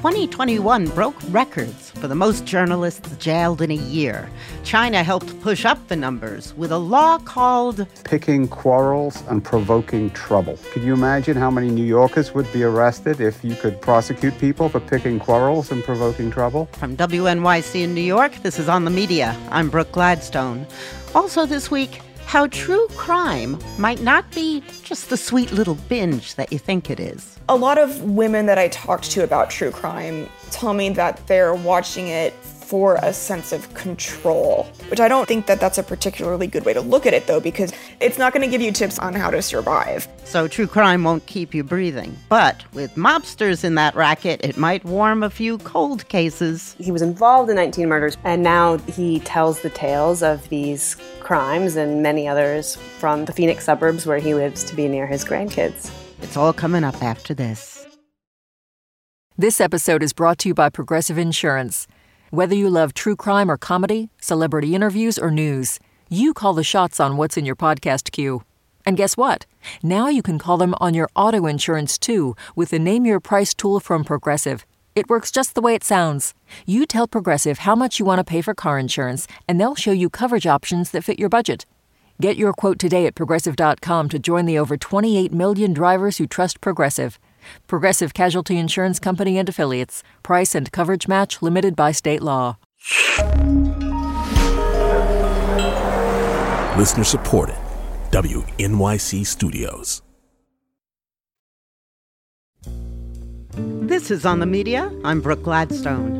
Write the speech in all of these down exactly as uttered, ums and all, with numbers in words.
twenty twenty-one broke records for the most journalists jailed in a year. China helped push up the numbers with a law called picking quarrels and provoking trouble. Can you imagine how many New Yorkers would be arrested if you could prosecute people for picking quarrels and provoking trouble? From W N Y C in New York, this is On the Media. I'm Brooke Gladstone. Also this week, how true crime might not be just the sweet little binge that you think it is. A lot of women that I talked to about true crime tell me that they're watching it for a sense of control, which I don't think that that's a particularly good way to look at it, though, because it's not going to give you tips on how to survive. So true crime won't keep you breathing. But with mobsters in that racket, it might warm a few cold cases. He was involved in nineteen murders, and now he tells the tales of these crimes and many others from the Phoenix suburbs where he lives to be near his grandkids. It's all coming up after this. This episode is brought to you by Progressive Insurance. Whether you love true crime or comedy, celebrity interviews or news, you call the shots on what's in your podcast queue. And guess what? Now you can call them on your auto insurance too with the Name Your Price tool from Progressive. It works just the way it sounds. You tell Progressive how much you want to pay for car insurance, and they'll show you coverage options that fit your budget. Get your quote today at Progressive dot com to join the over twenty-eight million drivers who trust Progressive. Progressive Casualty Insurance Company and Affiliates. Price and coverage match limited by state law. Listener supported. W N Y C Studios. This is On the Media. I'm Brooke Gladstone.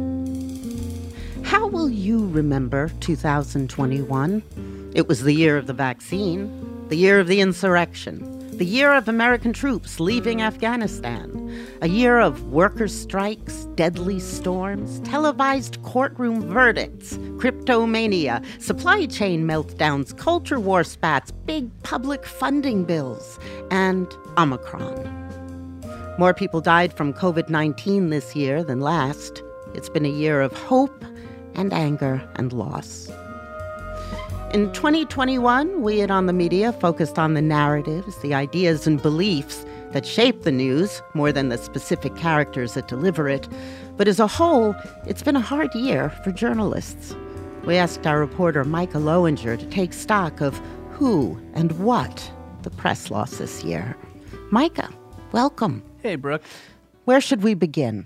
How will you remember two thousand twenty-one? It was the year of the vaccine, the year of the insurrection, the year of American troops leaving Afghanistan, a year of workers' strikes, deadly storms, televised courtroom verdicts, cryptomania, supply chain meltdowns, culture war spats, big public funding bills, and Omicron. More people died from covid nineteen this year than last. It's been a year of hope and anger and loss. In twenty twenty-one, we at On the Media focused on the narratives, the ideas and beliefs that shape the news more than the specific characters that deliver it. But as a whole, it's been a hard year for journalists. We asked our reporter Micah Lowinger to take stock of who and what the press lost this year. Micah, welcome. Hey, Brooke. Where should we begin?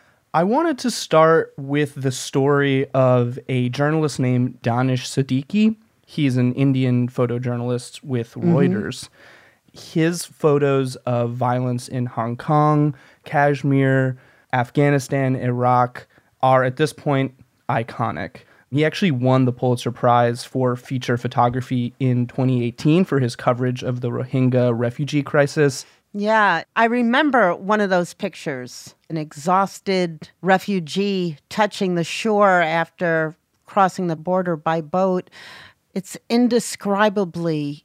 I wanted to start with the story of a journalist named Danish Siddiqui. He's an Indian photojournalist with mm-hmm. Reuters. His photos of violence in Hong Kong, Kashmir, Afghanistan, Iraq are at this point iconic. He actually won the Pulitzer Prize for feature photography in twenty eighteen for his coverage of the Rohingya refugee crisis. Yeah, I remember one of those pictures, an exhausted refugee touching the shore after crossing the border by boat. It's indescribably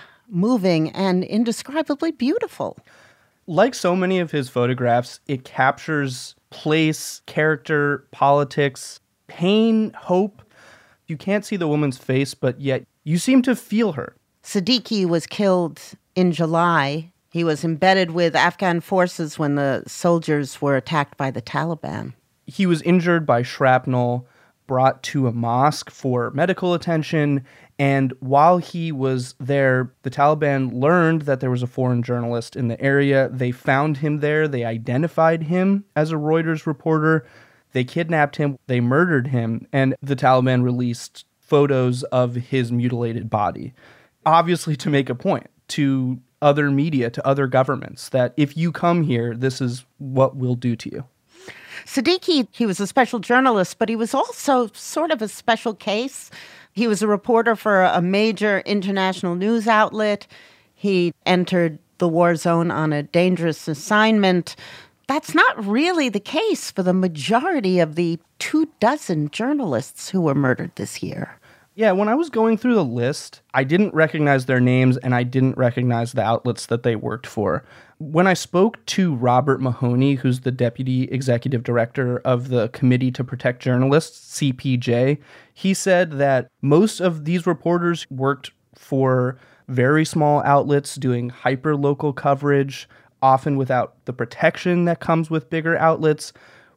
moving and indescribably beautiful. Like so many of his photographs, it captures place, character, politics, pain, hope. You can't see the woman's face, but yet you seem to feel her. Siddiqui was killed in July. He was embedded with Afghan forces when the soldiers were attacked by the Taliban. He was injured by shrapnel, brought to a mosque for medical attention, and while he was there, the Taliban learned that there was a foreign journalist in the area. They found him there. They identified him as a Reuters reporter. They kidnapped him. They murdered him, and the Taliban released photos of his mutilated body, obviously to make a point to other media, to other governments, that if you come here, this is what we'll do to you. Siddiqui, he was a special journalist, but he was also sort of a special case. He was a reporter for a major international news outlet. He entered the war zone on a dangerous assignment. That's not really the case for the majority of the two dozen journalists who were murdered this year. Yeah, when I was going through the list, I didn't recognize their names and I didn't recognize the outlets that they worked for. When I spoke to Robert Mahoney, who's the deputy executive director of the Committee to Protect Journalists, C P J, he said that most of these reporters worked for very small outlets doing hyper-local coverage, often without the protection that comes with bigger outlets.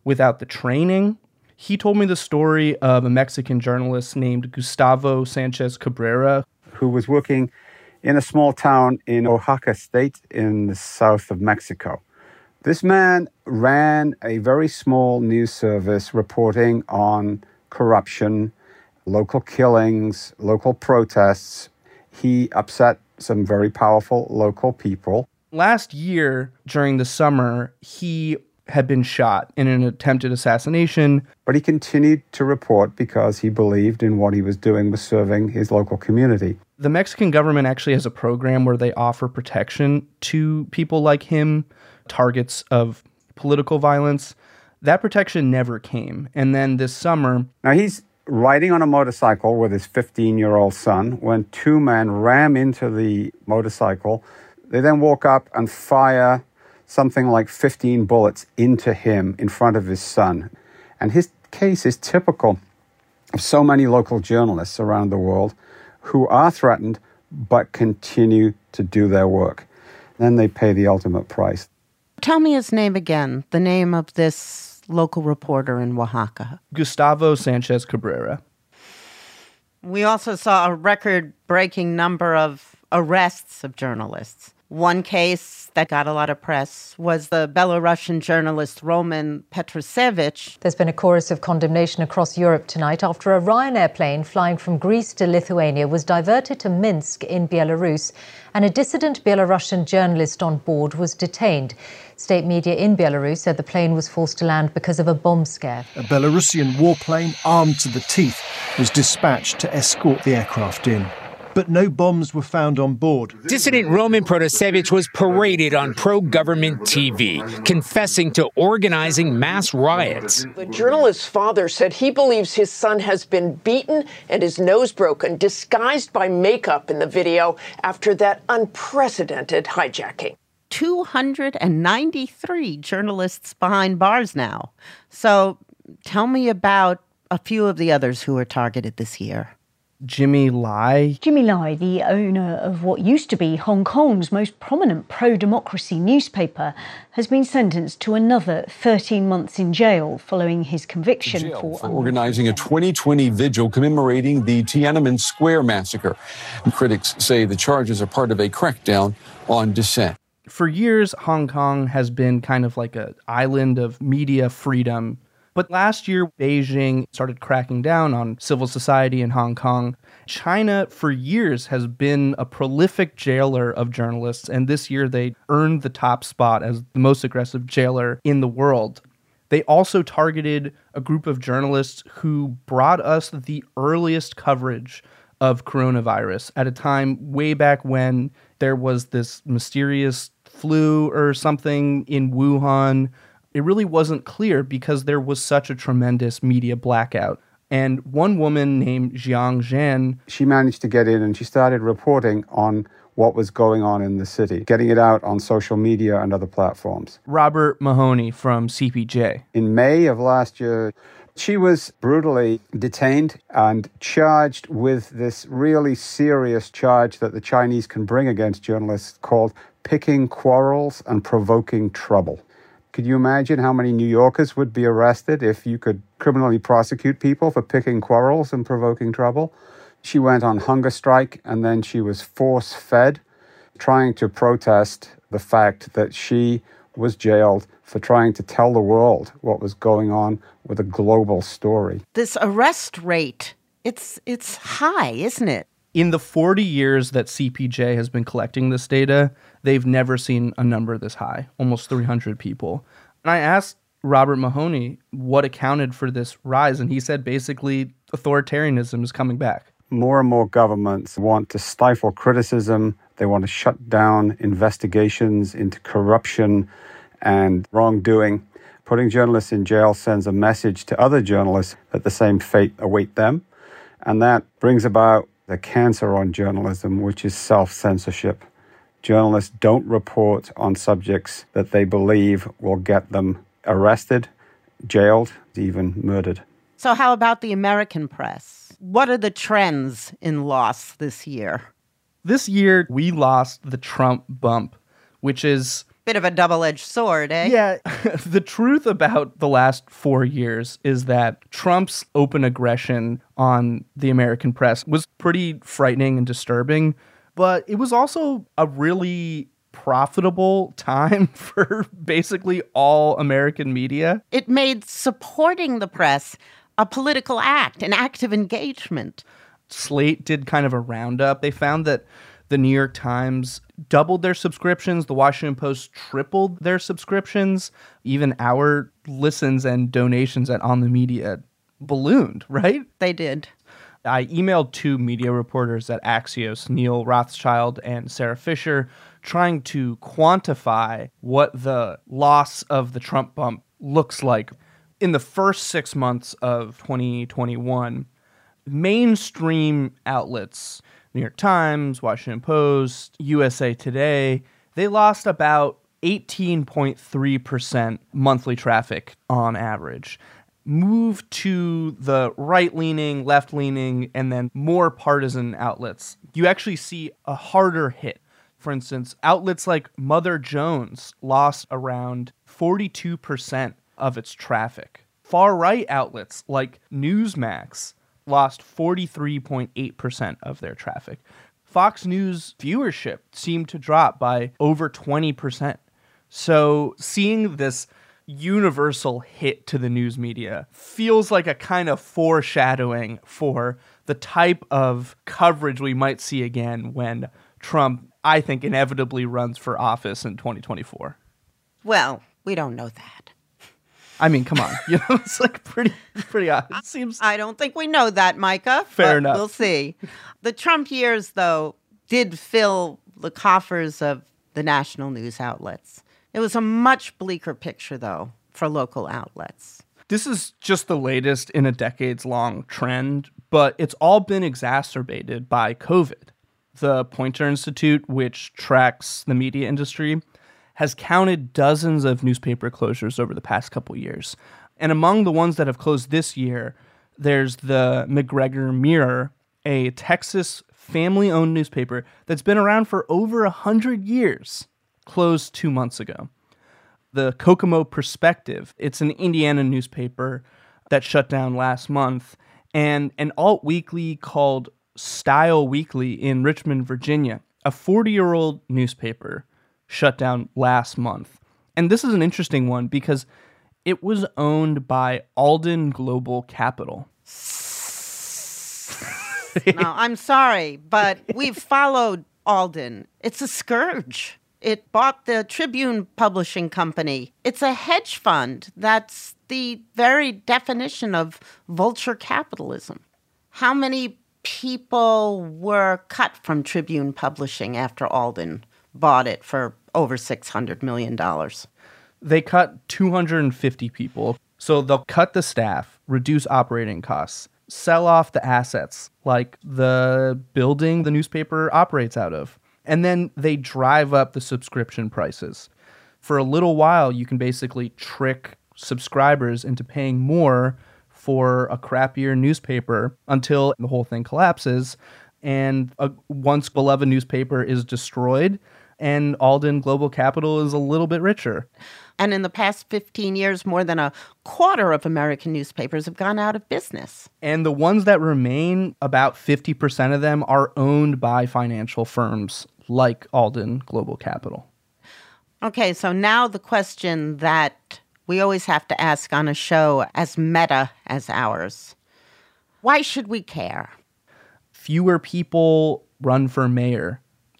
without the training. He told me the story of a Mexican journalist named Gustavo Sanchez Cabrera, who was working in a small town in Oaxaca state in the south of Mexico. This man ran a very small news service reporting on corruption, local killings, local protests. He upset some very powerful local people. Last year, during the summer, he had been shot in an attempted assassination. But he continued to report because he believed in what he was doing was serving his local community. The Mexican government actually has a program where they offer protection to people like him, targets of political violence. That protection never came. And then this summer... Now he's riding on a motorcycle with his fifteen-year-old son when two men ram into the motorcycle. They then walk up and fire something like fifteen bullets into him in front of his son. And his case is typical of so many local journalists around the world who are threatened but continue to do their work. Then they pay the ultimate price. Tell me his name again, the name of this local reporter in Oaxaca. Gustavo Sanchez Cabrera. We also saw a record-breaking number of arrests of journalists. One case that got a lot of press was the Belarusian journalist Roman Petrusevich. There's been a chorus of condemnation across Europe tonight after a Ryanair plane flying from Greece to Lithuania was diverted to Minsk in Belarus, and a dissident Belarusian journalist on board was detained. State media in Belarus said the plane was forced to land because of a bomb scare. A Belarusian warplane armed to the teeth was dispatched to escort the aircraft in. But no bombs were found on board. Dissident Roman Protasevich was paraded on pro-government T V, confessing to organizing mass riots. The journalist's father said he believes his son has been beaten and his nose broken, disguised by makeup in the video after that unprecedented hijacking. two hundred ninety-three journalists behind bars now. So tell me about a few of the others who were targeted this year. Jimmy Lai. Jimmy Lai, the owner of what used to be Hong Kong's most prominent pro-democracy newspaper, has been sentenced to another thirteen months in jail following his conviction jail for, for organizing a twenty twenty vigil commemorating the Tiananmen Square massacre. Critics say the charges are part of a crackdown on dissent. For years, Hong Kong has been kind of like an island of media freedom. But last year, Beijing started cracking down on civil society in Hong Kong. China, for years, has been a prolific jailer of journalists, and this year they earned the top spot as the most aggressive jailer in the world. They also targeted a group of journalists who brought us the earliest coverage of coronavirus at a time way back when there was this mysterious flu or something in Wuhan. It really wasn't clear because there was such a tremendous media blackout. And one woman named Jiang Zhan... She managed to get in and she started reporting on what was going on in the city, getting it out on social media and other platforms. Robert Mahoney from C P J. In May of last year, she was brutally detained and charged with this really serious charge that the Chinese can bring against journalists called picking quarrels and provoking trouble. Could you imagine how many New Yorkers would be arrested if you could criminally prosecute people for picking quarrels and provoking trouble? She went on hunger strike and then she was force-fed, trying to protest the fact that she was jailed for trying to tell the world what was going on with a global story. This arrest rate, it's it's high, isn't it? In the forty years that C P J has been collecting this data, they've never seen a number this high, almost three hundred people. And I asked Robert Mahoney what accounted for this rise, and he said basically authoritarianism is coming back. More and more governments want to stifle criticism. They want to shut down investigations into corruption and wrongdoing. Putting journalists in jail sends a message to other journalists that the same fate await them. And that brings about the cancer on journalism, which is self-censorship. Journalists don't report on subjects that they believe will get them arrested, jailed, even murdered. So how about the American press? What are the trends in loss this year? This year, we lost the Trump bump, which is Bit of a double-edged sword, eh? Yeah. The truth about the last four years is that Trump's open aggression on the American press was pretty frightening and disturbing, but it was also a really profitable time for basically all American media. It made supporting the press a political act, an act of engagement. Slate did kind of a roundup. They found that the New York Times doubled their subscriptions. The Washington Post tripled their subscriptions. Even our listens and donations at On the Media ballooned, right? They did. I emailed two media reporters at Axios, Neil Rothschild and Sarah Fisher, trying to quantify what the loss of the Trump bump looks like. In the first six months of twenty twenty-one, mainstream outlets, New York Times, Washington Post, U S A Today, they lost about eighteen point three percent monthly traffic on average. Move to the right-leaning, left-leaning, and then more partisan outlets. You actually see a harder hit. For instance, outlets like Mother Jones lost around forty-two percent of its traffic. Far-right outlets like Newsmax lost forty-three point eight percent of their traffic. Fox News viewership seemed to drop by over twenty percent. So seeing this universal hit to the news media feels like a kind of foreshadowing for the type of coverage we might see again when Trump, I think, inevitably runs for office in twenty twenty-four. Well, we don't know that. I mean, come on. You know, it's like pretty pretty odd. It seems I don't think we know that, Micah. Fair but enough. We'll see. The Trump years, though, did fill the coffers of the national news outlets. It was a much bleaker picture, though, for local outlets. This is just the latest in a decades-long trend, but it's all been exacerbated by COVID. The Poynter Institute, which tracks the media industry, has counted dozens of newspaper closures over the past couple years. And among the ones that have closed this year, there's the McGregor Mirror, a Texas family-owned newspaper that's been around for over one hundred years, closed two months ago. The Kokomo Perspective, it's an Indiana newspaper that shut down last month, and an alt weekly called Style Weekly in Richmond, Virginia, a forty-year-old newspaper, shut down last month. And this is an interesting one because it was owned by Alden Global Capital. No, I'm sorry, but we've followed Alden. It's a scourge. It bought the Tribune Publishing Company. It's a hedge fund. That's the very definition of vulture capitalism. How many people were cut from Tribune Publishing after Alden bought it for over six hundred million dollars? They cut two hundred fifty people. So they'll cut the staff, reduce operating costs, sell off the assets, like the building the newspaper operates out of. And then they drive up the subscription prices. For a little while, you can basically trick subscribers into paying more for a crappier newspaper until the whole thing collapses and a once beloved newspaper is destroyed and Alden Global Capital is a little bit richer. And in the past fifteen years, more than a quarter of American newspapers have gone out of business. And the ones that remain, about fifty percent of them are owned by financial firms like Alden Global Capital. Okay, so now the question that we always have to ask on a show as meta as ours. Why should we care? Fewer people run for mayor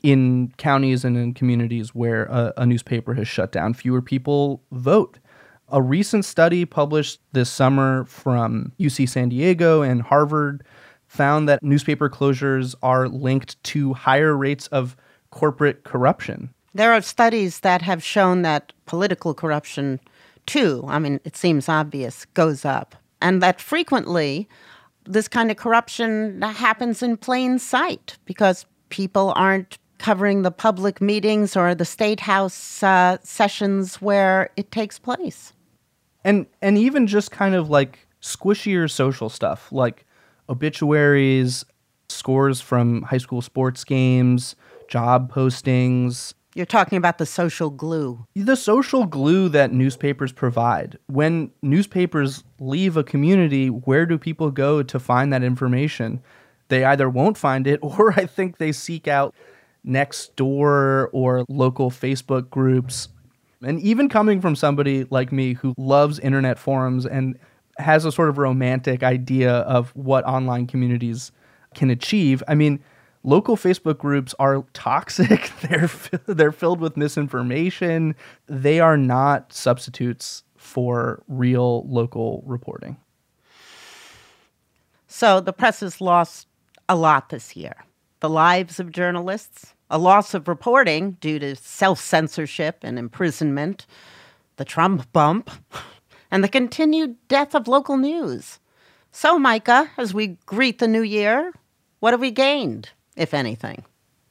in counties and in communities where a, a newspaper has shut down. Fewer people vote. A recent study published this summer from U C San Diego and Harvard found that newspaper closures are linked to higher rates of corporate corruption. There are studies that have shown that political corruption, too, I mean, it seems obvious, goes up. And that frequently this kind of corruption happens in plain sight because people aren't covering the public meetings or the state house uh, sessions where it takes place. And and even just kind of like squishier social stuff like obituaries, scores from high school sports games, job postings, You're talking about the social glue. The social glue that newspapers provide. When newspapers leave a community, where do people go to find that information? They either won't find it, or I think they seek out Nextdoor or local Facebook groups. And even coming from somebody like me who loves internet forums and has a sort of romantic idea of what online communities can achieve, I mean, local Facebook groups are toxic. They're they're filled with misinformation. They are not substitutes for real local reporting. So the press has lost a lot this year. The lives of journalists, a loss of reporting due to self-censorship and imprisonment, the Trump bump, and the continued death of local news. So, Micah, as we greet the new year, what have we gained, if anything?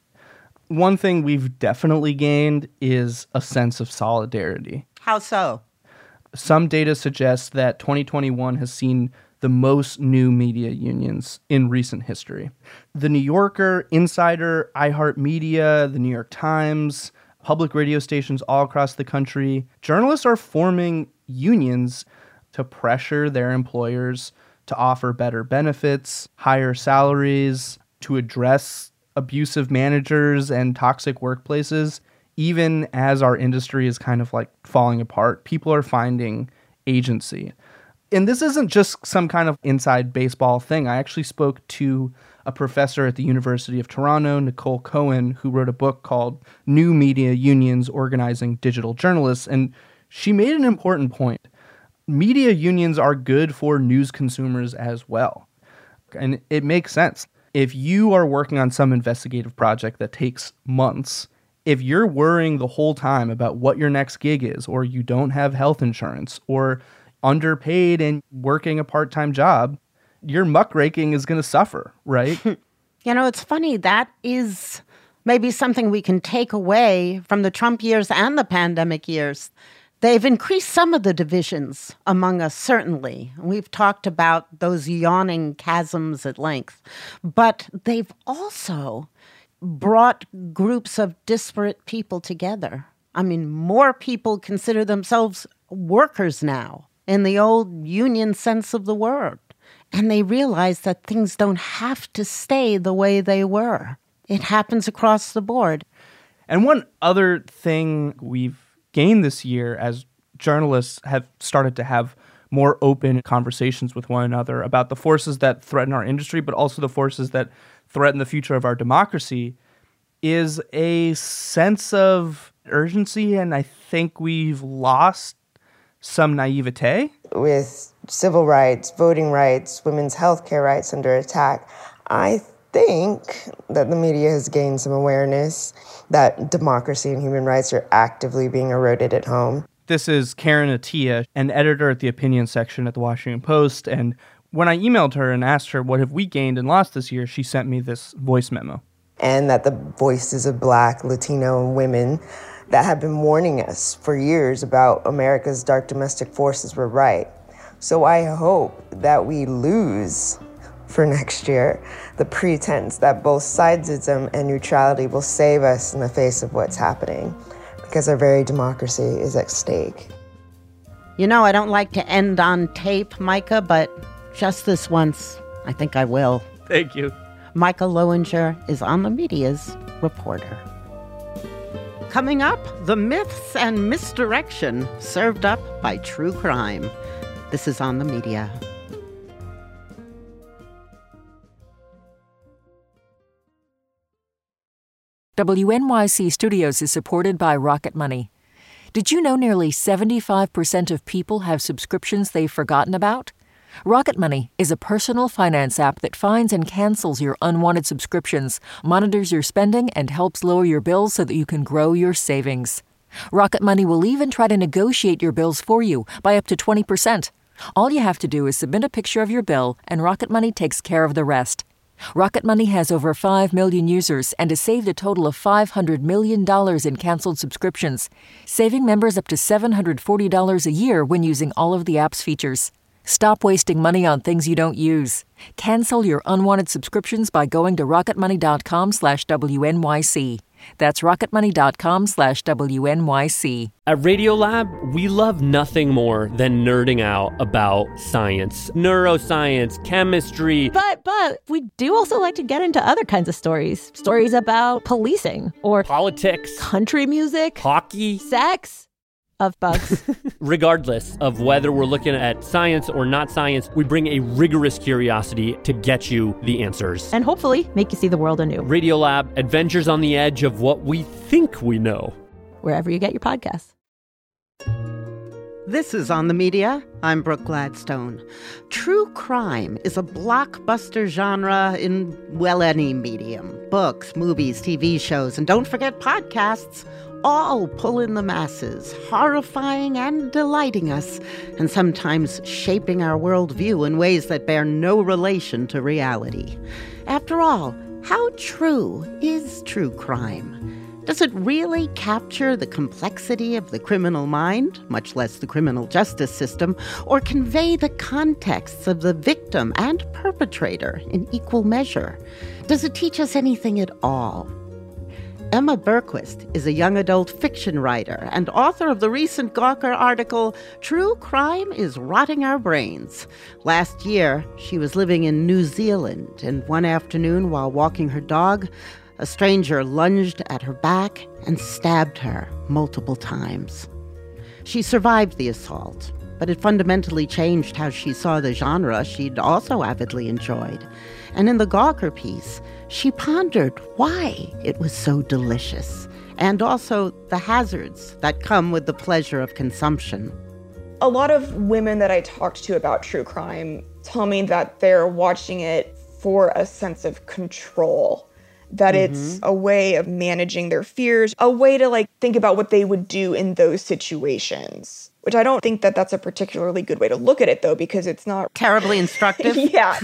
One thing we've definitely gained is a sense of solidarity. How so? Some data suggests that twenty twenty-one has seen the most new media unions in recent history. The New Yorker, Insider, iHeartMedia, the New York Times, public radio stations all across the country. Journalists are forming unions to pressure their employers to offer better benefits, higher salaries, to address abusive managers and toxic workplaces. Even as our industry is kind of like falling apart, people are finding agency. And this isn't just some kind of inside baseball thing. I actually spoke to a professor at the University of Toronto, Nicole Cohen, who wrote a book called New Media Unions Organizing Digital Journalists. And she made an important point. Media unions are good for news consumers as well. And it makes sense. If you are working on some investigative project that takes months, if you're worrying the whole time about what your next gig is, or you don't have health insurance, or underpaid and working a part-time job, your muckraking is going to suffer, right? You know, it's funny. That is maybe something we can take away from the Trump years and the pandemic years. They've increased some of the divisions among us, certainly. We've talked about those yawning chasms at length. But they've also brought groups of disparate people together. I mean, more people consider themselves workers now, in the old union sense of the word. And they realize that things don't have to stay the way they were. It happens across the board. And one other thing we've gained this year as journalists have started to have more open conversations with one another about the forces that threaten our industry, but also the forces that threaten the future of our democracy, is a sense of urgency. And I think we've lost some naivete. With civil rights, voting rights, women's health care rights under attack, I think that the media has gained some awareness that democracy and human rights are actively being eroded at home. This is Karen Attiah, an editor at the opinion section at the Washington Post. And when I emailed her and asked her, what have we gained and lost this year, she sent me this voice memo. And that the voices of Black, Latino, and women that have been warning us for years about America's dark domestic forces were right. So I hope that we lose for next year the pretense that both sidesism and neutrality will save us in the face of what's happening, because our very democracy is at stake. You know, I don't like to end on tape, Micah, but just this once, I think I will. Thank you. Micah Loewinger is On the Media's reporter. Coming up, the myths and misdirection served up by true crime. This is On the Media. W N Y C Studios is supported by Rocket Money. Did you know nearly seventy-five percent of people have subscriptions they've forgotten about? Rocket Money is a personal finance app that finds and cancels your unwanted subscriptions, monitors your spending, and helps lower your bills so that you can grow your savings. Rocket Money will even try to negotiate your bills for you by up to twenty percent. All you have to do is submit a picture of your bill, and Rocket Money takes care of the rest. Rocket Money has over five million users and has saved a total of five hundred million dollars in canceled subscriptions, saving members up to seven hundred forty dollars a year when using all of the app's features. Stop wasting money on things you don't use. Cancel your unwanted subscriptions by going to rocketmoney.com slash WNYC. That's rocketmoney.com slash WNYC. At Radiolab, we love nothing more than nerding out about science, neuroscience, chemistry. But, but we do also like to get into other kinds of stories. Stories about policing or politics, country music, hockey, sex. Of bugs. Regardless of whether we're looking at science or not science, we bring a rigorous curiosity to get you the answers. And hopefully make you see the world anew. Radiolab, adventures on the edge of what we think we know. Wherever you get your podcasts. This is On the Media. I'm Brooke Gladstone. True crime is a blockbuster genre in, well, any medium. Books, movies, T V shows, and don't forget podcasts. All pull in the masses, horrifying and delighting us, and sometimes shaping our worldview in ways that bear no relation to reality. After all, how true is true crime? Does it really capture the complexity of the criminal mind, much less the criminal justice system, or convey the contexts of the victim and perpetrator in equal measure? Does it teach us anything at all? Emma Berquist is a young adult fiction writer and author of the recent Gawker article, True Crime is Rotting Our Brains. Last year, she was living in New Zealand, and one afternoon while walking her dog, a stranger lunged at her back and stabbed her multiple times. She survived the assault, but it fundamentally changed how she saw the genre she'd also avidly enjoyed. And in the Gawker piece, she pondered why it was so delicious, and also the hazards that come with the pleasure of consumption. A lot of women that I talked to about true crime tell me that they're watching it for a sense of control, that mm-hmm. it's a way of managing their fears, a way to like think about what they would do in those situations. Which I don't think that that's a particularly good way to look at it, though, because it's not... Terribly instructive? Yeah.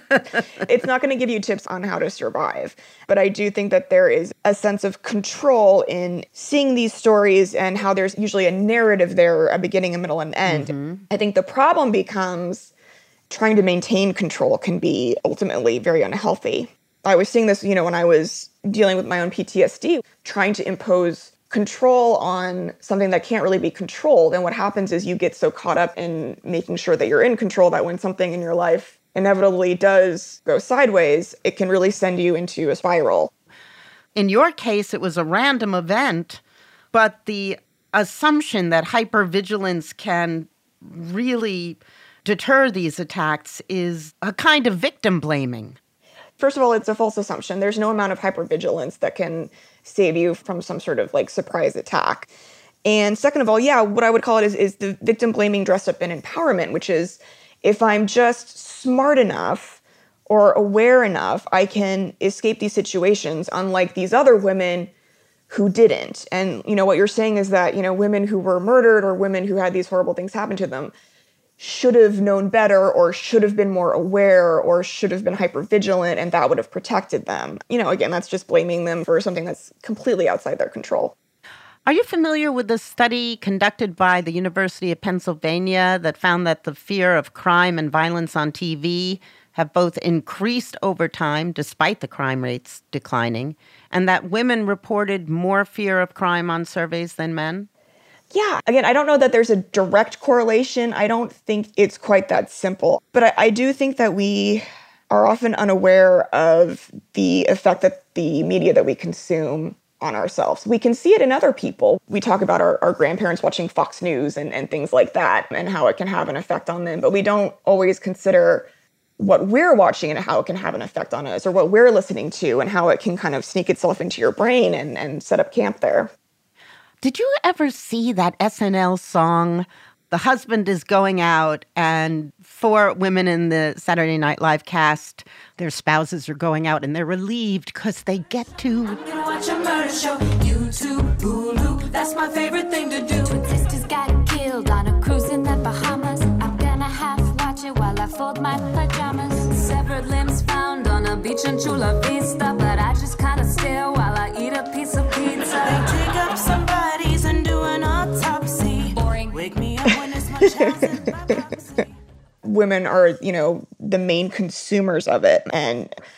It's not going to give you tips on how to survive. But I do think that there is a sense of control in seeing these stories and how there's usually a narrative there, a beginning, a middle, and end. Mm-hmm. I think the problem becomes trying to maintain control can be ultimately very unhealthy. I was seeing this, you know, when I was dealing with my own P T S D, trying to impose control on something that can't really be controlled. And what happens is you get so caught up in making sure that you're in control that when something in your life inevitably does go sideways, it can really send you into a spiral. In your case, it was a random event, but the assumption that hypervigilance can really deter these attacks is a kind of victim blaming. First of all, it's a false assumption. There's no amount of hypervigilance that can save you from some sort of like surprise attack. And second of all, yeah, what I would call it is, is the victim blaming dressed up in empowerment, which is if I'm just smart enough or aware enough, I can escape these situations, unlike these other women who didn't. And, you know, what you're saying is that, you know, women who were murdered or women who had these horrible things happen to them should have known better or should have been more aware or should have been hypervigilant, and that would have protected them. You know, again, that's just blaming them for something that's completely outside their control. Are you familiar with the study conducted by the University of Pennsylvania that found that the fear of crime and violence on T V have both increased over time despite the crime rates declining, and that women reported more fear of crime on surveys than men? Yeah, again, I don't know that there's a direct correlation. I don't think it's quite that simple. But I, I do think that we are often unaware of the effect that the media that we consume on ourselves. We can see it in other people. We talk about our, our grandparents watching Fox News and, and things like that and how it can have an effect on them. But we don't always consider what we're watching and how it can have an effect on us, or what we're listening to and how it can kind of sneak itself into your brain and, and set up camp there. Did you ever see that S N L song, The Husband is Going Out, and four women in the Saturday Night Live cast, their spouses are going out, and they're relieved because they get to... I'm gonna watch a murder show, YouTube, Hulu, that's my favorite thing to do. Twin sisters got killed on a cruise in the Bahamas. I'm gonna have to watch it while I fold my pajamas. Severed limbs found on a beach in Chula Vista, but I just kind of stare while I eat a piece of pizza. They dig up some bodies and do an autopsy. Boring. Wake me up when it's much as Women are, you know, the main consumers of it. And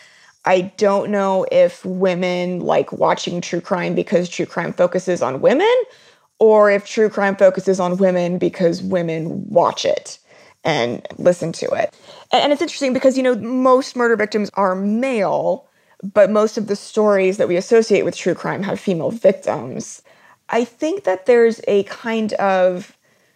I don't know if women like watching true crime because true crime focuses on women, or if true crime focuses on women because women watch it and listen to it. And it's interesting because, you know, most murder victims are male, but most of the stories that we associate with true crime have female victims. I think that there's a kind of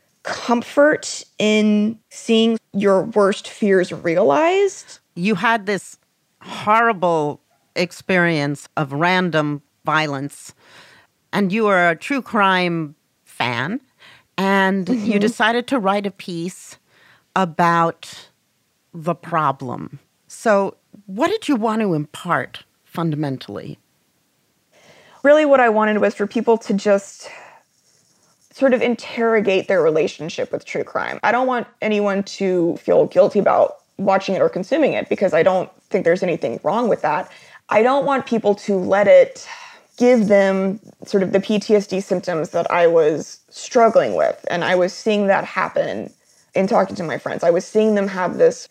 comfort in seeing your worst fears realized. You had this horrible experience of random violence, and you were a true crime fan, and mm-hmm. you decided to write a piece about the problem. So what did you want to impart fundamentally? Really what I wanted was for people to just sort of interrogate their relationship with true crime. I don't want anyone to feel guilty about watching it or consuming it, because I don't think there's anything wrong with that. I don't want people to let it give them sort of the P T S D symptoms that I was struggling with. And I was seeing that happen in talking to my friends. I was seeing them have this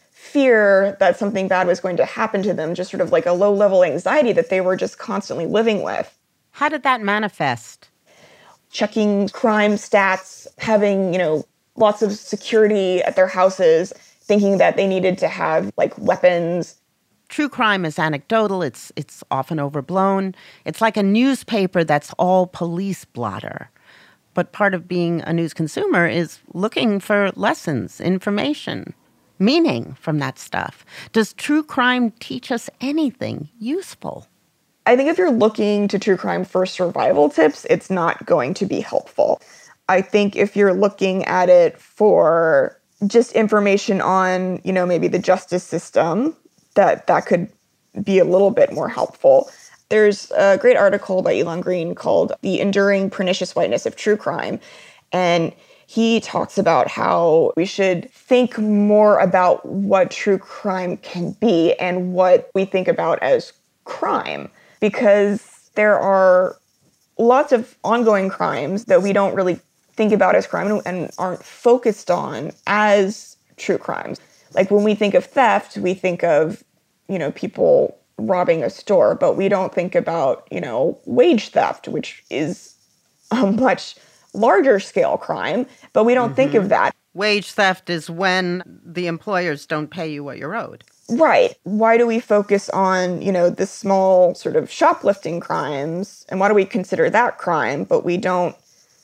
fear that something bad was going to happen to them, just sort of like a low-level anxiety that they were just constantly living with. How did that manifest? Checking crime stats, having, you know, lots of security at their houses, thinking that they needed to have, like, weapons. True crime is anecdotal. It's it's often overblown. It's like a newspaper that's all police blotter. But part of being a news consumer is looking for lessons, information, meaning from that stuff. Does true crime teach us anything useful? I think if you're looking to true crime for survival tips, it's not going to be helpful. I think if you're looking at it for just information on, you know, maybe the justice system, that that could be a little bit more helpful. There's a great article by Elon Green called The Enduring Pernicious Whiteness of True Crime. And he talks about how we should think more about what true crime can be and what we think about as crime. Because there are lots of ongoing crimes that we don't really think about as crime and aren't focused on as true crimes. Like when we think of theft, we think of, you know, people robbing a store, but we don't think about, you know, wage theft, which is a much larger scale crime, but we don't mm-hmm. think of that. Wage theft is when the employers don't pay you what you're owed. Right. Why do we focus on, you know, the small sort of shoplifting crimes? And why do we consider that crime, but we don't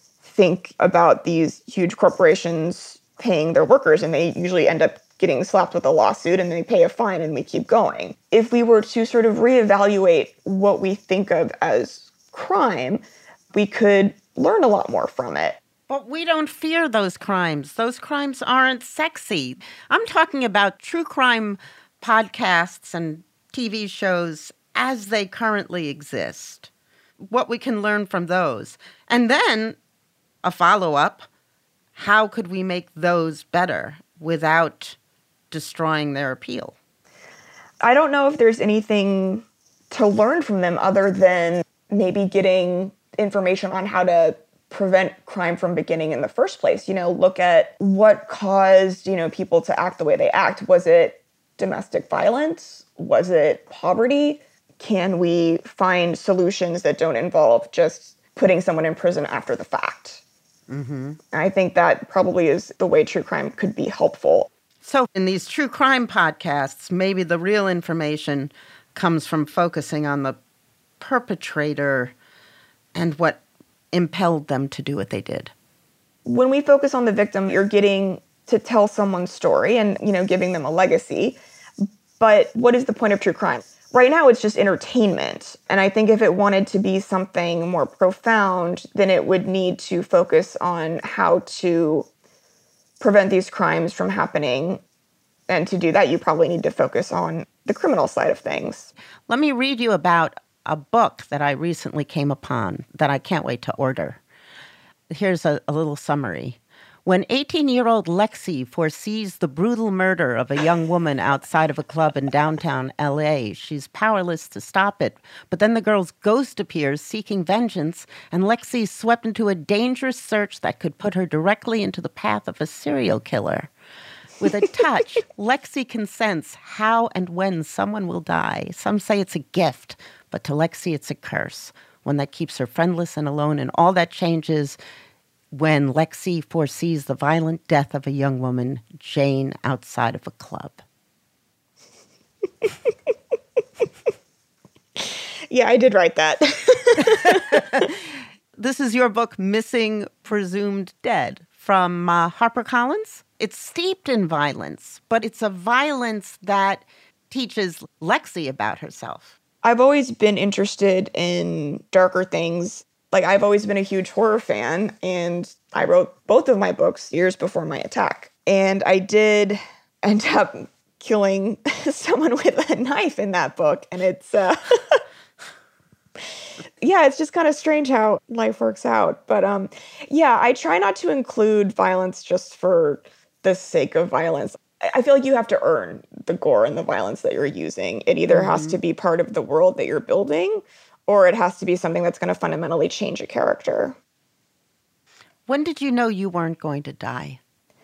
think about these huge corporations paying their workers, and they usually end up getting slapped with a lawsuit and they pay a fine and we keep going. If we were to sort of reevaluate what we think of as crime, we could learn a lot more from it. But we don't fear those crimes. Those crimes aren't sexy. I'm talking about true crime podcasts and T V shows as they currently exist. What we can learn from those. And then a follow-up, how could we make those better without destroying their appeal? I don't know if there's anything to learn from them other than maybe getting information on how to prevent crime from beginning in the first place. You know, look at what caused, you know, people to act the way they act. Was it domestic violence? Was it poverty? Can we find solutions that don't involve just putting someone in prison after the fact? Mm-hmm. I think that probably is the way true crime could be helpful. So in these true crime podcasts, maybe the real information comes from focusing on the perpetrator and what impelled them to do what they did. When we focus on the victim, you're getting to tell someone's story and, you know, giving them a legacy. But what is the point of true crime? Right now, it's just entertainment. And I think if it wanted to be something more profound, then it would need to focus on how to prevent these crimes from happening. And to do that, you probably need to focus on the criminal side of things. Let me read you about a book that I recently came upon that I can't wait to order. Here's a, a little summary. When eighteen-year-old Lexi foresees the brutal murder of a young woman outside of a club in downtown L A, she's powerless to stop it. But then the girl's ghost appears seeking vengeance, and Lexi's swept into a dangerous search that could put her directly into the path of a serial killer. With a touch, Lexi can sense how and when someone will die. Some say it's a gift, but to Lexi it's a curse, one that keeps her friendless and alone, and all that changes when Lexi foresees the violent death of a young woman, Jane, outside of a club. Yeah, I did write that. This is your book, Missing Presumed Dead, from uh, HarperCollins. It's steeped in violence, but it's a violence that teaches Lexi about herself. I've always been interested in darker things. Like, I've always been a huge horror fan, and I wrote both of my books years before my attack. And I did end up killing someone with a knife in that book, and it's... Uh, yeah, it's just kind of strange how life works out. But um, yeah, I try not to include violence just for the sake of violence. I feel like you have to earn the gore and the violence that you're using. It either mm-hmm. has to be part of the world that you're building, or it has to be something that's going to fundamentally change a character. When did you know you weren't going to die?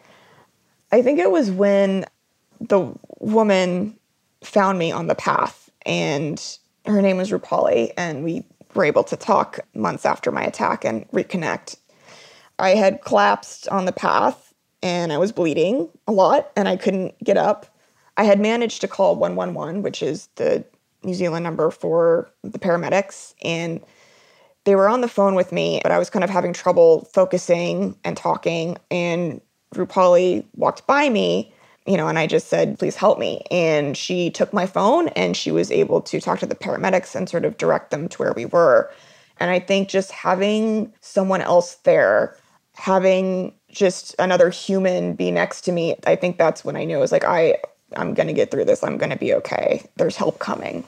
I think it was when the woman found me on the path, and her name was Rupali, and we were able to talk months after my attack and reconnect. I had collapsed on the path, and I was bleeding a lot, and I couldn't get up. I had managed to call one one one, which is the New Zealand number for the paramedics, and they were on the phone with me, but I was kind of having trouble focusing and talking, and Rupali walked by me, you know, and I just said, please help me. And she took my phone, and she was able to talk to the paramedics and sort of direct them to where we were. And I think just having someone else there, having just another human be next to me, I think that's when I knew it was like, I, I'm going to get through this. I'm going to be okay. There's help coming.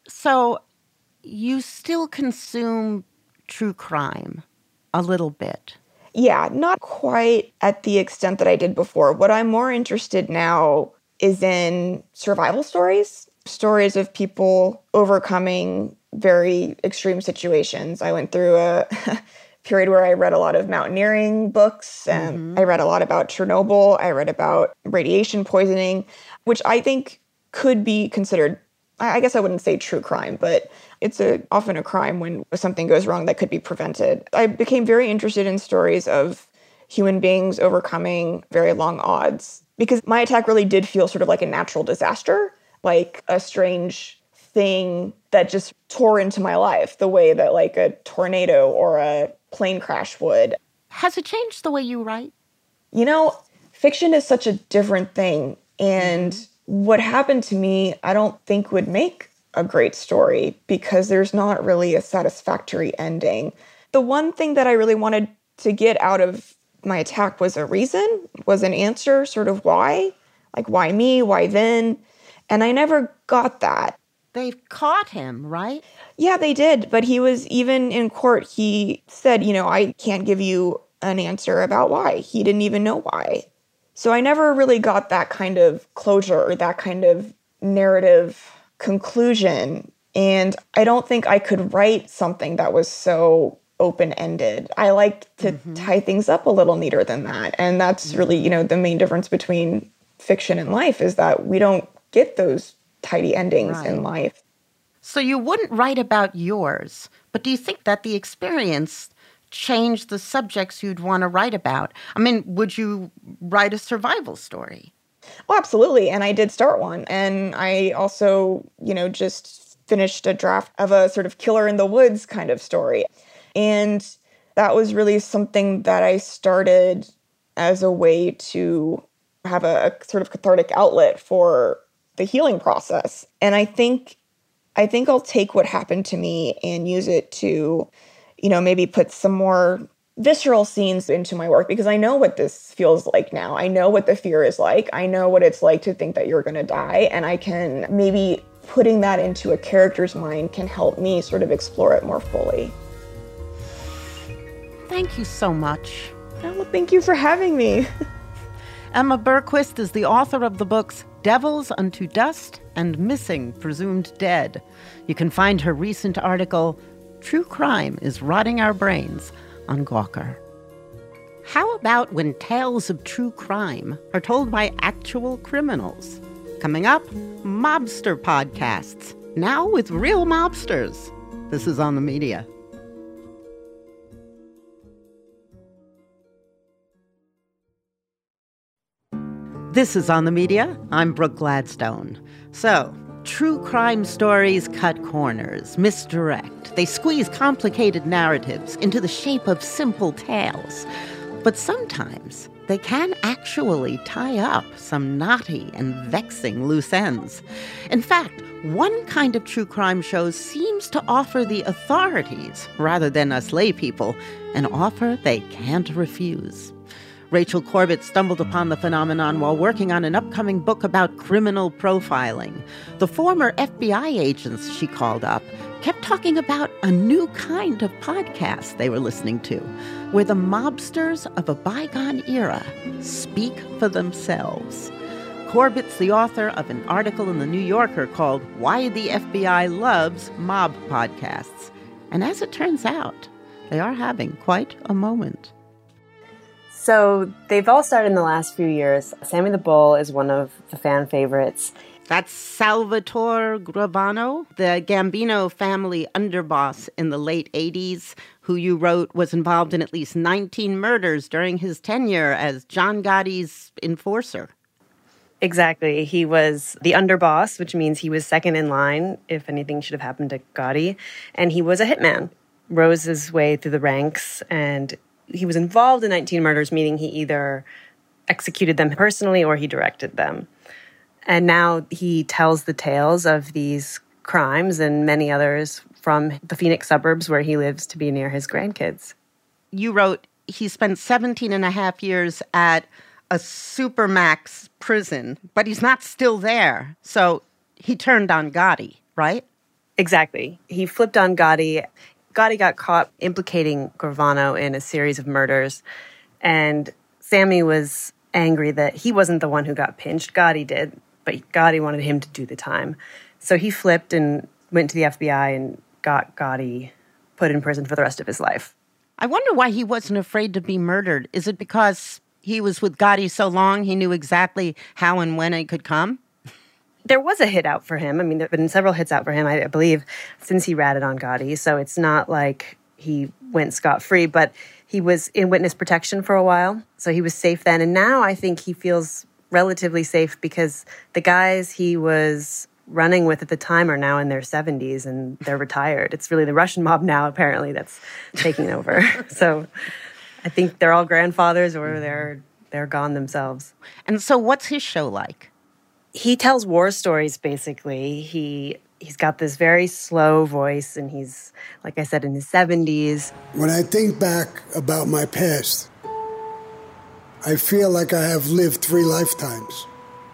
So you still consume true crime a little bit. Yeah, not quite at the extent that I did before. What I'm more interested now is in survival stories, stories of people overcoming very extreme situations. I went through a period where I read a lot of mountaineering books, and mm-hmm. I read a lot about Chernobyl. I read about radiation poisoning, which I think could be considered, I guess I wouldn't say true crime, but it's a, often a crime when something goes wrong that could be prevented. I became very interested in stories of human beings overcoming very long odds, because my attack really did feel sort of like a natural disaster, like a strange thing that just tore into my life the way that like a tornado or a plane crash would. Has it changed the way you write? You know, fiction is such a different thing, and mm-hmm. what happened to me, I don't think would make a great story, because there's not really a satisfactory ending. The one thing that I really wanted to get out of my attack was a reason, was an answer, sort of why, like why me, why then? And I never got that. They've caught him, right? Yeah, they did. But he was, even in court, he said, you know, I can't give you an answer about why. He didn't even know why. So I never really got that kind of closure or that kind of narrative conclusion. And I don't think I could write something that was so open-ended. I like to mm-hmm. tie things up a little neater than that. And that's mm-hmm. really, you know, the main difference between fiction and life, is that we don't get those tidy endings right. in life. So you wouldn't write about yours, but do you think that the experience changed the subjects you'd want to write about? I mean, would you write a survival story? Oh, absolutely. And I did start one. And I also, you know, just finished a draft of a sort of killer in the woods kind of story. And that was really something that I started as a way to have a, a sort of cathartic outlet for the healing process. And I think, I think I'll take what happened to me and use it to, you know, maybe put some more visceral scenes into my work, because I know what this feels like now. I know what the fear is like. I know what it's like to think that you're going to die. And I can, maybe putting that into a character's mind can help me sort of explore it more fully. Thank you so much. Oh, well, thank you for having me. Emma Bergquist is the author of the books Devils Unto Dust and Missing Presumed Dead. You can find her recent article, True Crime is Rotting Our Brains, on Gawker. How about when tales of true crime are told by actual criminals? Coming up, mobster podcasts, now with real mobsters. This is On the Media. This is On the Media. I'm Brooke Gladstone. So, true crime stories cut corners, misdirect. They squeeze complicated narratives into the shape of simple tales. But sometimes they can actually tie up some knotty and vexing loose ends. In fact, one kind of true crime show seems to offer the authorities, rather than us lay people, an offer they can't refuse. Rachel Corbett stumbled upon the phenomenon while working on an upcoming book about criminal profiling. The former F B I agents she called up kept talking about a new kind of podcast they were listening to, where the mobsters of a bygone era speak for themselves. Corbett's the author of an article in The New Yorker called Why the F B I Loves Mob Podcasts. And as it turns out, they are having quite a moment. So they've all started in the last few years. Sammy the Bull is one of the fan favorites. That's Salvatore Gravano, the Gambino family underboss in the late eighties, who you wrote was involved in at least nineteen murders during his tenure as John Gotti's enforcer. Exactly. He was the underboss, which means he was second in line if anything should have happened to Gotti. And he was a hitman, rose his way through the ranks, and he was involved in nineteen murders, meaning he either executed them personally or he directed them. And now he tells the tales of these crimes and many others from the Phoenix suburbs where he lives to be near his grandkids. You wrote he spent seventeen and a half years at a supermax prison, but he's not still there. So he turned on Gotti, right? Exactly. He flipped on Gotti. Gotti got caught implicating Gravano in a series of murders, and Sammy was angry that he wasn't the one who got pinched. Gotti did, but Gotti wanted him to do the time. So he flipped and went to the F B I and got Gotti put in prison for the rest of his life. I wonder why he wasn't afraid to be murdered. Is it because he was with Gotti so long he knew exactly how and when it could come? There was a hit out for him. I mean, there have been several hits out for him, I believe, since he ratted on Gotti. So it's not like he went scot-free, but he was in witness protection for a while. So he was safe then. And now I think he feels relatively safe because the guys he was running with at the time are now in their seventies and they're retired. It's really the Russian mob now, apparently, that's taking over. So I think they're all grandfathers or they're they're gone themselves. And so what's his show like? He tells war stories, basically. He, he's got this very slow voice, and he's, like I said, in his seventies. When I think back about my past, I feel like I have lived three lifetimes.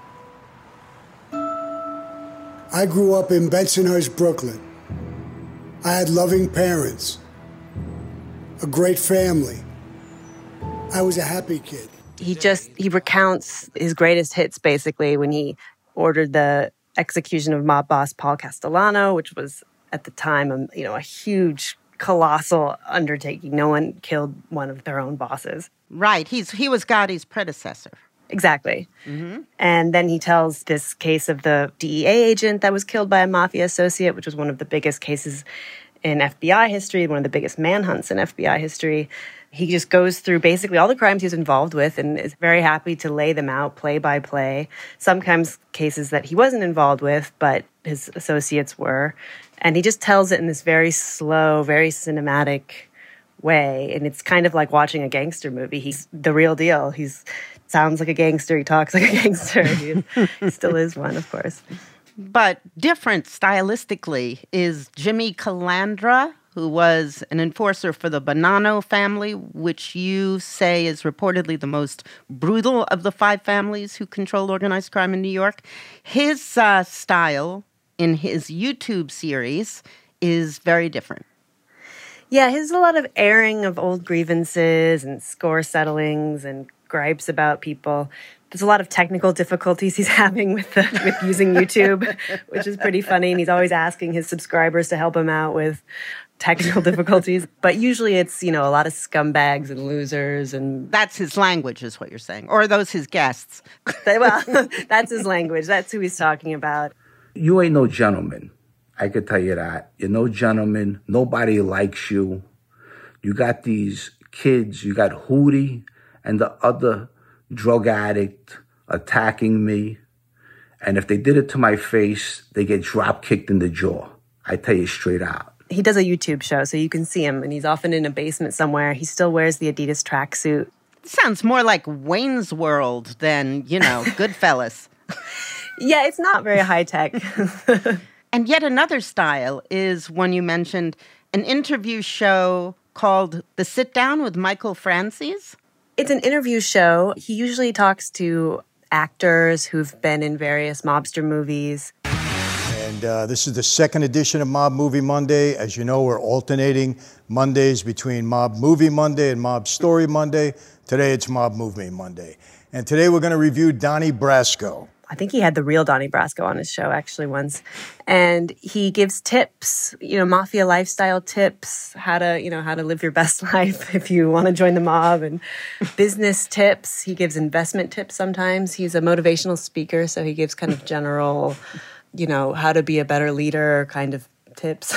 I grew up in Bensonhurst, Brooklyn. I had loving parents, a great family. I was a happy kid. He just, he recounts his greatest hits, basically, when he ordered the execution of mob boss Paul Castellano, which was, at the time, a, you know, a huge, colossal undertaking. No one killed one of their own bosses. Right. He's He was Gotti's predecessor. Exactly. Mm-hmm. And then he tells this case of the D E A agent that was killed by a mafia associate, which was one of the biggest cases in F B I history, one of the biggest manhunts in F B I history. He just goes through basically all the crimes he was involved with and is very happy to lay them out play by play. Sometimes cases that he wasn't involved with, but his associates were. And he just tells it in this very slow, very cinematic way. And it's kind of like watching a gangster movie. He's the real deal. He's sounds like a gangster. He talks like a gangster. He, he still is one, of course. But different stylistically is Jimmy Calandra, who was an enforcer for the Bonanno family, which you say is reportedly the most brutal of the five families who control organized crime in New York. His uh, style in his YouTube series is very different. Yeah, he's a lot of airing of old grievances and score settlings and gripes about people. There's a lot of technical difficulties he's having with the, with using YouTube, which is pretty funny. And he's always asking his subscribers to help him out with technical difficulties. But usually it's, you know, a lot of scumbags and losers. And that's his language is what you're saying. Or are those his guests? Well, that's his language. That's who he's talking about. You ain't no gentleman. I could tell you that. You're no gentleman. Nobody likes you. You got these kids. You got Hootie and the other drug addict attacking me. And if they did it to my face, they get drop kicked in the jaw. I tell you straight out. He does a YouTube show, so you can see him, and he's often in a basement somewhere. He still wears the Adidas tracksuit. Sounds more like Wayne's World than, you know, Goodfellas. Yeah, it's not very high tech. And yet another style is one you mentioned, an interview show called The Sit Down with Michael Franzese. It's an interview show. He usually talks to actors who've been in various mobster movies. And uh, this is the second edition of Mob Movie Monday. As you know, we're alternating Mondays between Mob Movie Monday and Mob Story Monday. Today, it's Mob Movie Monday. And today, we're going to review Donnie Brasco. I think he had the real Donnie Brasco on his show, actually, once. And he gives tips, you know, mafia lifestyle tips, how to, you know, how to live your best life if you want to join the mob, and business tips. He gives investment tips sometimes. He's a motivational speaker, so he gives kind of general, you know, how to be a better leader kind of tips.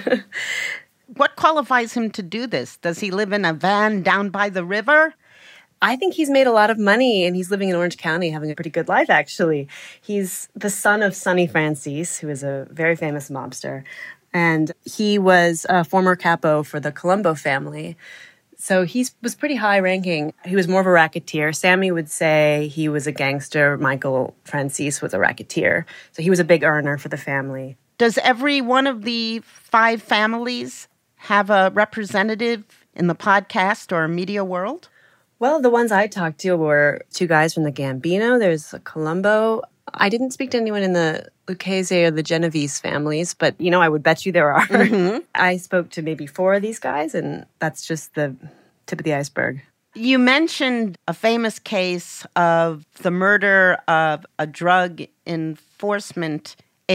What qualifies him to do this? Does he live in a van down by the river? I think he's made a lot of money, and he's living in Orange County, having a pretty good life, actually. He's the son of Sonny Franzese, who is a very famous mobster. And he was a former capo for the Colombo family. So he was pretty high-ranking. He was more of a racketeer. Sammy would say he was a gangster. Michael Franzese was a racketeer. So he was a big earner for the family. Does every one of the five families have a representative in the podcast or media world? Well, the ones I talked to were two guys from the Gambino. There's a Colombo. I didn't speak to anyone in the Lucchese or the Genovese families, but, you know, I would bet you there are. Mm-hmm. I spoke to maybe four of these guys, and that's just the tip of the iceberg. You mentioned a famous case of the murder of a drug enforcement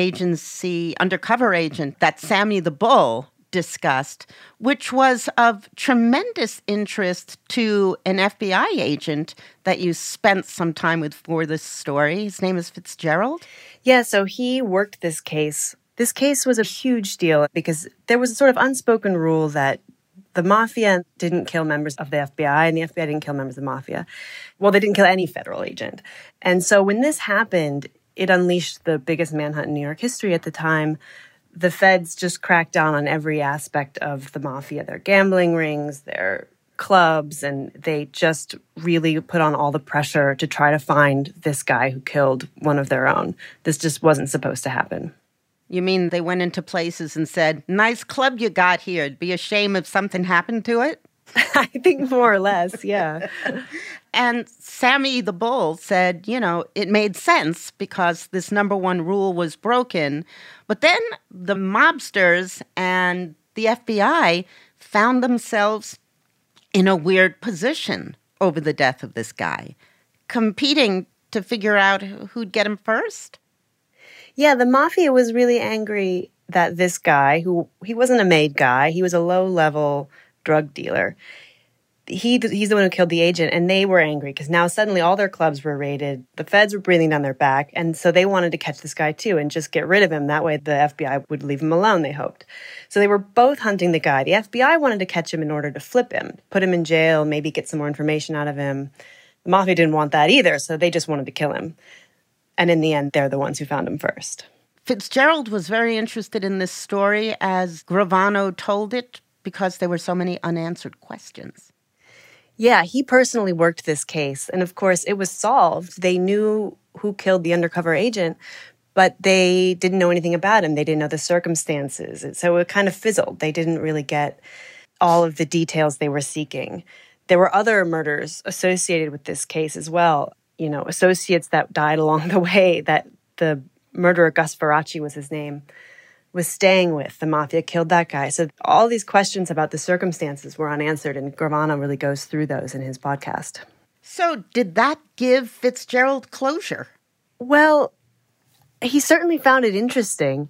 agency undercover agent that Sammy the Bull discussed, which was of tremendous interest to an F B I agent that you spent some time with for this story. His name is Fitzgerald. Yeah, so he worked this case. This case was a huge deal because there was a sort of unspoken rule that the mafia didn't kill members of the F B I, and the F B I didn't kill members of the mafia. Well, they didn't kill any federal agent. And so when this happened, it unleashed the biggest manhunt in New York history at the time. The feds just cracked down on every aspect of the mafia, their gambling rings, their clubs, and they just really put on all the pressure to try to find this guy who killed one of their own. This just wasn't supposed to happen. You mean they went into places and said, nice club you got here. It'd be a shame if something happened to it? I think more or less, yeah. And Sammy the Bull said, you know, it made sense because this number one rule was broken. But then the mobsters and the F B I found themselves in a weird position over the death of this guy, competing to figure out who'd get him first. Yeah, the mafia was really angry that this guy, who he wasn't a made guy, he was a low-level drug dealer. He He's the one who killed the agent, and they were angry because now suddenly all their clubs were raided. The feds were breathing down their back, and so they wanted to catch this guy too and just get rid of him. That way the F B I would leave him alone, they hoped. So they were both hunting the guy. The F B I wanted to catch him in order to flip him, put him in jail, maybe get some more information out of him. The mafia didn't want that either, so they just wanted to kill him. And in the end, they're the ones who found him first. Fitzgerald was very interested in this story as Gravano told it because there were so many unanswered questions. Yeah, he personally worked this case. And of course, it was solved. They knew who killed the undercover agent, but they didn't know anything about him. They didn't know the circumstances. So it kind of fizzled. They didn't really get all of the details they were seeking. There were other murders associated with this case as well. You know, associates that died along the way that the murderer, Gus Faraci was his name, was staying with. The mafia killed that guy. So all these questions about the circumstances were unanswered, and Gravano really goes through those in his podcast. So did that give Fitzgerald closure? Well, he certainly found it interesting.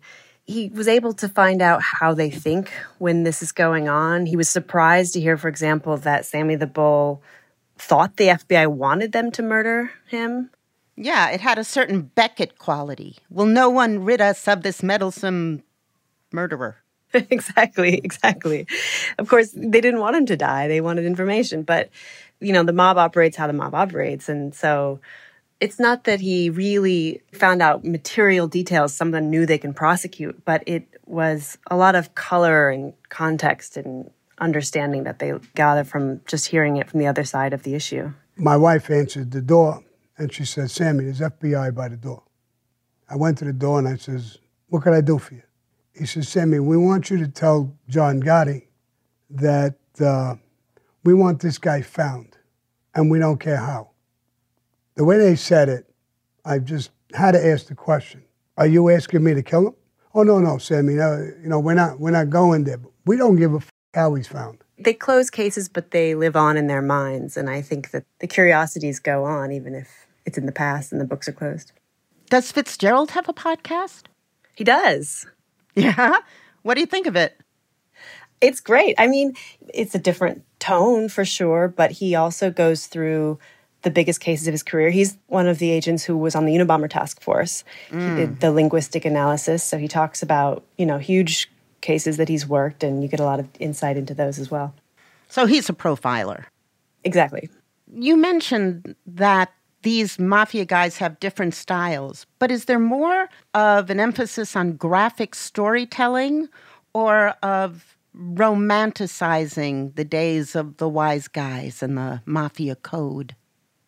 he was able to find out how they think when this is going on. He was surprised to hear, for example, that Sammy the Bull thought the F B I wanted them to murder him. Yeah, it had a certain Beckett quality. Will no one rid us of this meddlesome murderer? Exactly, exactly. Of course, they didn't want him to die. They wanted information. But, you know, the mob operates how the mob operates. And so it's not that he really found out material details someone knew they can prosecute, but it was a lot of color and context and understanding that they gather from just hearing it from the other side of the issue. My wife answered the door, and she said, Sammy, there's F B I by the door. I went to the door, and I says, what can I do for you? He says, Sammy, we want you to tell John Gotti that uh, we want this guy found, and we don't care how. The way they said it, I just had to ask the question, are you asking me to kill him? Oh, no, no, Sammy, no, you know, we're not, we're not going there. We don't give a f- how he's found. They close cases, but they live on in their minds, and I think that the curiosities go on, even if it's in the past and the books are closed. Does Fitzgerald have a podcast? He does. Yeah? What do you think of it? It's great. I mean, it's a different tone for sure, but he also goes through the biggest cases of his career. He's one of the agents who was on the Unabomber task force. Mm. He did the linguistic analysis, so he talks about, you know, huge cases that he's worked, and you get a lot of insight into those as well. So he's a profiler. Exactly. You mentioned that these mafia guys have different styles, but is there more of an emphasis on graphic storytelling or of romanticizing the days of the wise guys and the mafia code?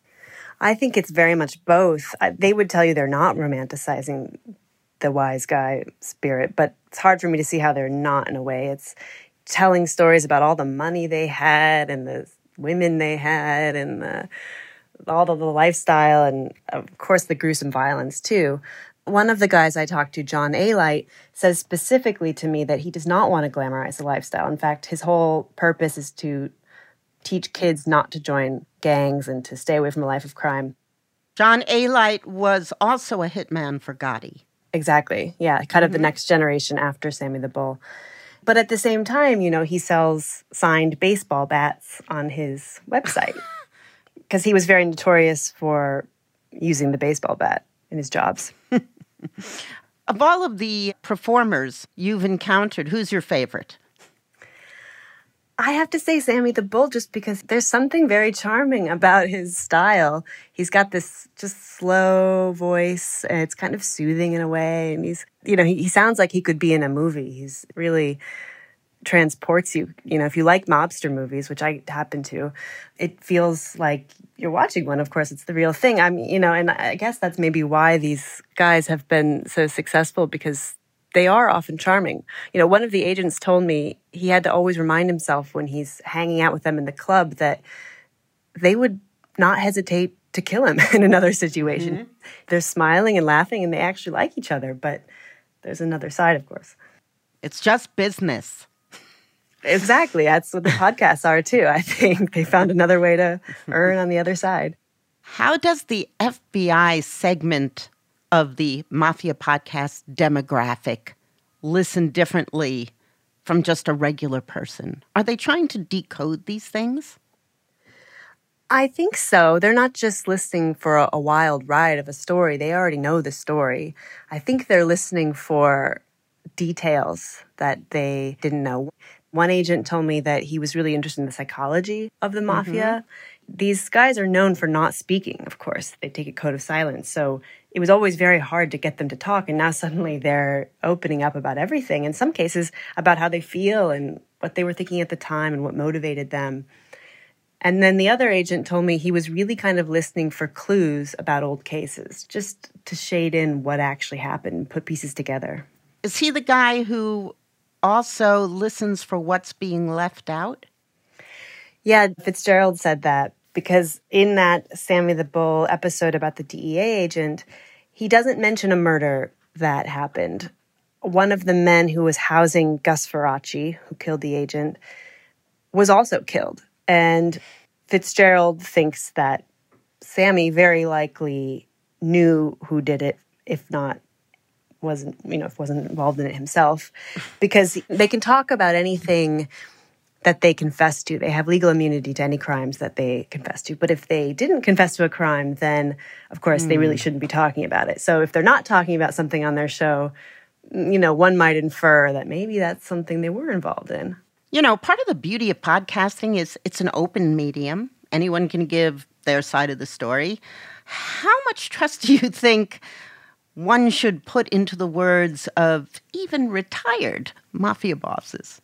I think it's very much both. They would tell you they're not romanticizing the wise guy spirit, but it's hard for me to see how they're not in a way. It's telling stories about all the money they had and the women they had and the all the, the lifestyle and, of course, the gruesome violence, too. One of the guys I talked to, John Alight, says specifically to me that he does not want to glamorize the lifestyle. In fact, his whole purpose is to teach kids not to join gangs and to stay away from a life of crime. John Alight was also a hitman for Gotti. Exactly. Yeah, kind of mm-hmm. the next generation after Sammy the Bull. But at the same time, you know, he sells signed baseball bats on his website. Because he was very notorious for using the baseball bat in his jobs. Of all of the performers you've encountered, who's your favorite? I have to say Sammy the Bull, just because there's something very charming about his style. He's got this just slow voice, and it's kind of soothing in a way. And he's, you know, he, he sounds like he could be in a movie. He's really transports you. You know, if you like mobster movies, which I happen to, it feels like you're watching one. Of course, it's the real thing. I mean, you know, and I guess that's maybe why these guys have been so successful, because they are often charming. You know, one of the agents told me he had to always remind himself when he's hanging out with them in the club that they would not hesitate to kill him in another situation. Mm-hmm. They're smiling and laughing and they actually like each other, but there's another side, of course. It's just business. Exactly. That's what the podcasts are, too. I think they found another way to earn on the other side. How does the F B I segment of the Mafia podcast demographic listen differently from just a regular person? Are they trying to decode these things? I think so. They're not just listening for a, a wild ride of a story. They already know the story. I think they're listening for details that they didn't know. One agent told me that he was really interested in the psychology of the mafia. Mm-hmm. These guys are known for not speaking, of course. They take a code of silence. So it was always very hard to get them to talk. And now suddenly they're opening up about everything. In some cases, about how they feel and what they were thinking at the time and what motivated them. And then the other agent told me he was really kind of listening for clues about old cases, just to shade in what actually happened, put pieces together. Is he the guy who also listens for what's being left out? Yeah, Fitzgerald said that, because in that Sammy the Bull episode about the D E A agent, he doesn't mention a murder that happened. One of the men who was housing Gus Faraci, who killed the agent, was also killed. And Fitzgerald thinks that Sammy very likely knew who did it, if not wasn't, you know, wasn't involved in it himself, because they can talk about anything that they confess to. They have legal immunity to any crimes that they confess to. But if they didn't confess to a crime, then, of course, mm. they really shouldn't be talking about it. So if they're not talking about something on their show, you know, one might infer that maybe that's something they were involved in. You know, part of the beauty of podcasting is it's an open medium. Anyone can give their side of the story. How much trust do you think one should put into the words of even retired mafia bosses?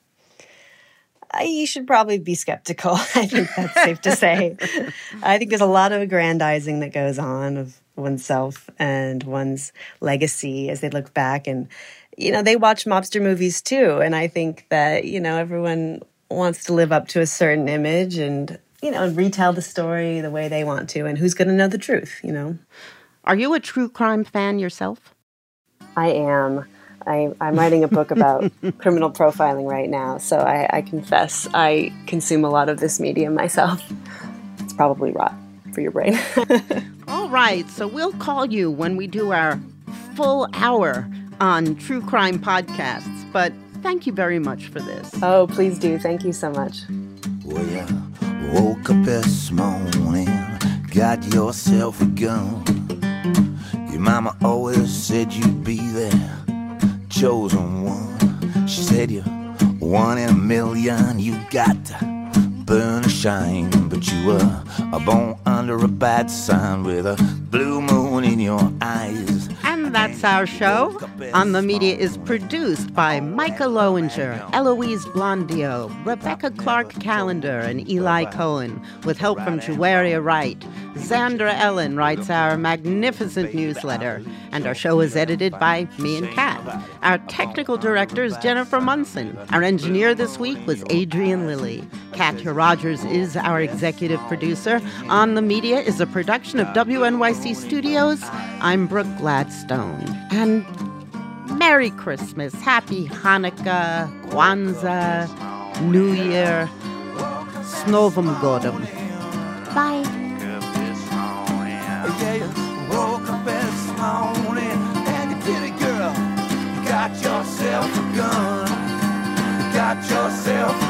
You should probably be skeptical. I think that's safe to say. I think there's a lot of aggrandizing that goes on of oneself and one's legacy as they look back. And, you know, they watch mobster movies too. And I think that, you know, everyone wants to live up to a certain image and, you know, retell the story the way they want to. And who's going to know the truth, you know? Are you a true crime fan yourself? I am. I, I'm writing a book about criminal profiling right now, so I, I confess I consume a lot of this medium myself. It's probably rot for your brain. All right, so we'll call you when we do our full hour on true crime podcasts, but thank you very much for this. Oh, please do. Thank you so much. Well, you woke up this morning, got yourself a gun. Your mama always said you'd be there. Chosen one. She said you're one in a million. You got to burn or shine, but you were born under a bad sign with a blue moon in your eyes. And that's our show. On the Media is produced by Micah Lowinger, Eloise Blondio, Rebecca Clark Callender, and Eli Cohen, with help from Juwaria Wright. Xandra Ellen writes our magnificent newsletter, and our show is edited by me and Kat. Our technical director is Jennifer Munson. Our engineer this week was Adrian Lilly. Katya Rogers is our executive producer. On the Media is a production of W N Y C Studios. I'm Brooke Gladstone. And Merry Christmas, Happy Hanukkah, Kwanzaa, New Year, S Novim Godom. Bye. Yeah, you woke up this morning and you did it, girl. You got yourself a gun. You got yourself a